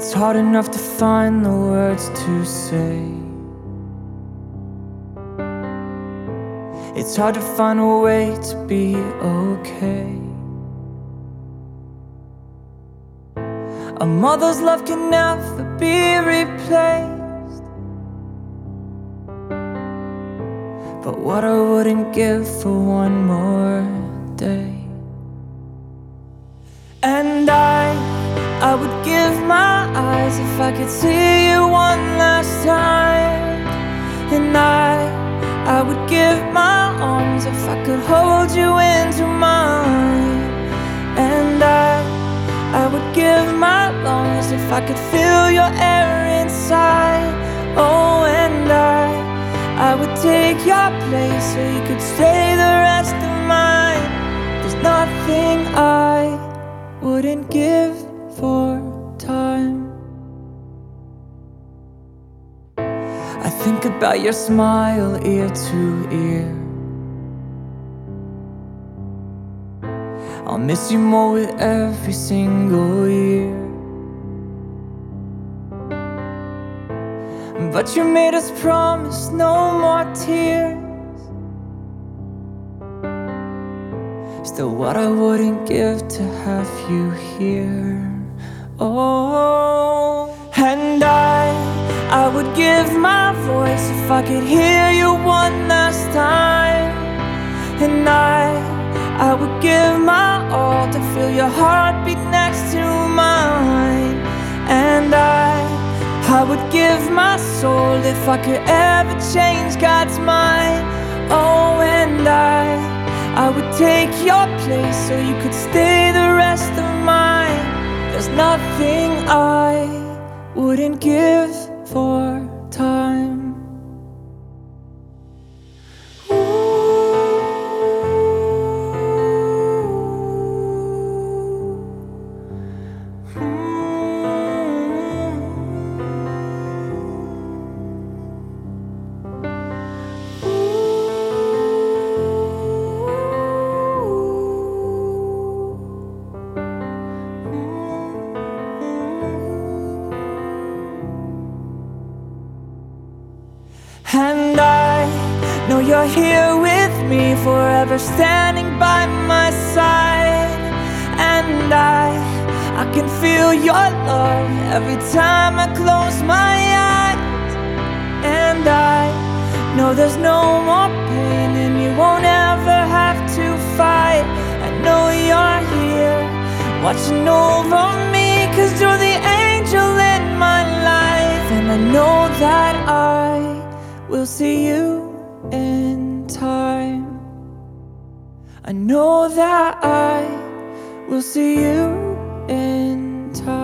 It's hard enough to find the words to say. It's hard to find a way to be okay. A mother's love can never be replaced, but what I wouldn't give for one more day. And I would give my eyes if I could see you one last time. And I would give my arms if I could hold you into mine. And I would give my lungs if I could feel your air inside. Oh, and I would take your place so you could stay the rest of mine. There's nothing I wouldn't give for time. I think about your smile ear to ear. I'll miss you more with every single year. But you made us promise no more tears. Still, what I wouldn't give to have you here. Oh, and I would give my voice if I could hear you one last time. And I would give my all to feel your heartbeat next to mine. And I would give my soul if I could ever change God's mind. Oh, and I would take your place so you could stay the rest of mine. There's nothing I wouldn't give for time. And I know you're here with me, forever standing by my side. And I can feel your love every time I close my eyes. And I know there's no more pain and you won't ever have to fight. I know you're here watching over me, 'cause you're the angel in my life. And I know that we'll see you in time. I know that I will see you in time.